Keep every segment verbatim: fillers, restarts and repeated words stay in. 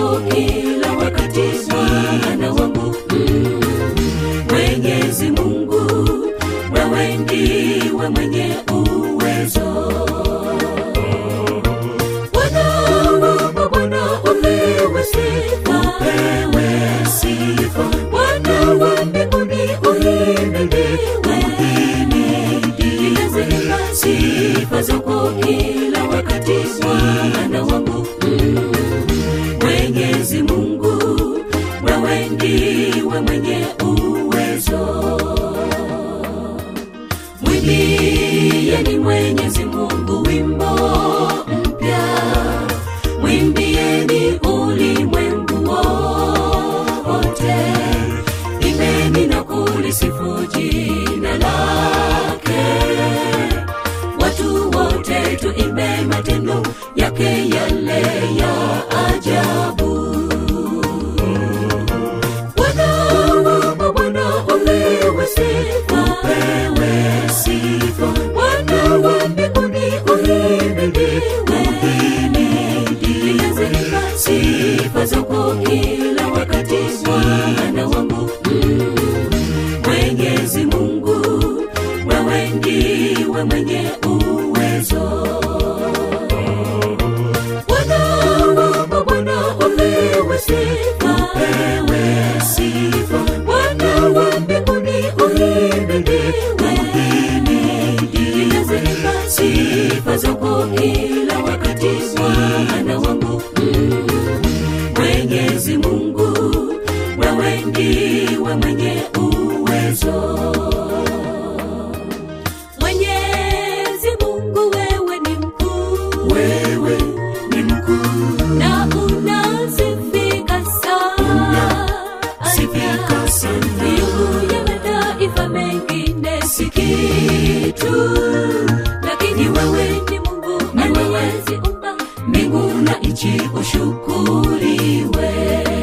zako kila wakati Bwana wangu. mm. Mwenyezi Mungu, wewe ndiwe mwenye uwezo. Bwana wa Bwana upewe sifa, upewe sifa. Bwana wa mbinguni uhimidiwe, uhimidiwe. Sifa zako kila wakati Bwana wangu. mm. Mwenyezi Mungu, wewe ndiwe mwenye uwezo. Mwimbieni Mwenyezi Mungu wimbo mpya, mwimbieni ulimwengu wote, imbeni na kulisifu jina lake. Watu wote tuimbe matendo yake yale ya ajabu. Bwana wa Bwana upewe sifa, upewe sifa. Bwana wa mbinguni uhimidiwe, uhimidiwe. Sifa zako kila wakati Bwana wangu. mm. Mwenyezi Mungu, wewe ndiwe mwenye uwezo. Bwana wa Bwana upewe sifa, upewe sifa. Bwana wa mbinguni uhimidiwe, uhimidiwe. Sifa zako kila wakati Bwana wangu. mm. Mwenyezi Mungu, wewe ndiwe mwenye uwezo. Mwenyezi Mungu, wewe ni mkuu, wewe ni mkuu, na unasifika sana, unasifika sana. Miungu ya mataifa mengine si kitu, lakini wewe ni Mungu aliyeziumba mbingu na nchi, ushukuriwe.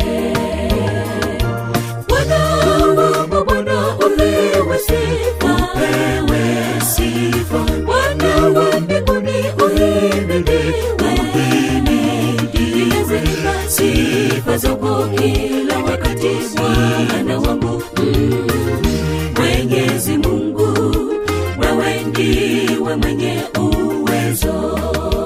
Bwana wa Bwana upewe sifa, upewe sifa. Bwana wa mbinguni uhimidiwe, uhimidiwe. Sifa zako kila wakati Bwana wangu. mm. Mwenyezi Mungu, wewe ndiwe mwenye uwezo.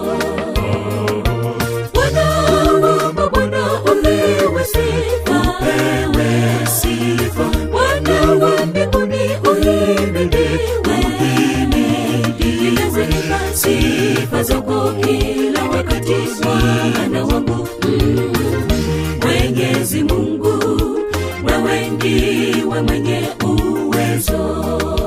Bwana wa Bwana upewe sifa, upewe sifa. Bwana wa mbinguni uhimidiwe, uhimidiwe. Sifa zako kila wakati Bwana wangu. mm. Mwenyezi Mungu, wewe ndiwe mwenye uwezo.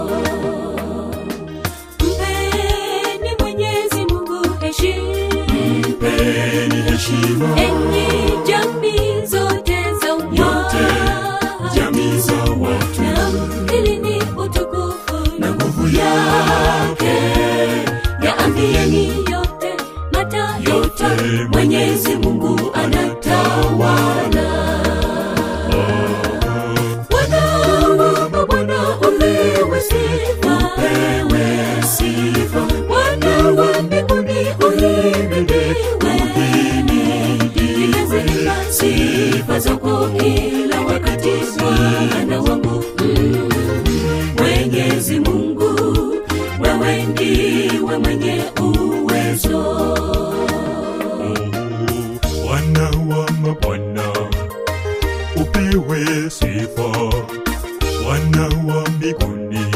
Mpeni Mwenyezi Mungu heshima, mpeni heshima, enyi jamii zote za yote, jamii za watu. Mkilini utukufu na nguvu yake, yaambieni yote mataifa, Mwenyezi Mungu anatawala. Bwana wa Bwana upewe sifa, upewe sifa. Bwana wa mbinguni uhimidiwe, uhimidiwe. Sifa zako kila wakati Bwana wangu. mm. Mwenyezi Mungu, wewe ndiwe mwenye uwezo. Bwana wa mabwana upewe sifa. Bwana wa mbinguni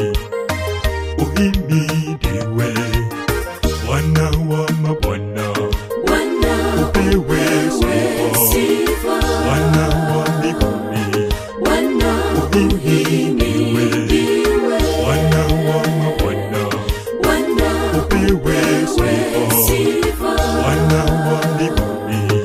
uhimidiwe. Bwana wa mabwana upewe sifa. Bwana wa mbinguni uhimidiwe. Bwana wa mabwana upewe sifa. Bwana wa mbinguni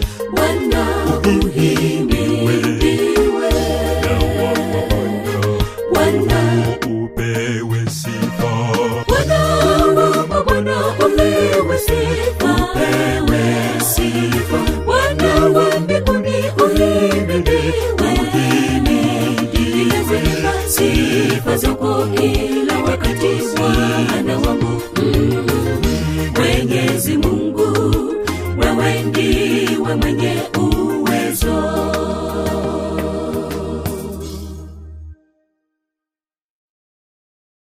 uhimidiwe. Na wa mabwana upewe sifa. Bwana wa Bwana upewe sifa, upewe sifa. Bwana wa mbinguni uhimidiwe, uhimidiwe. Sifa zako kila wakati Bwana wangu. mm. Mwenyezi Mungu, wewe ndiwe mwenye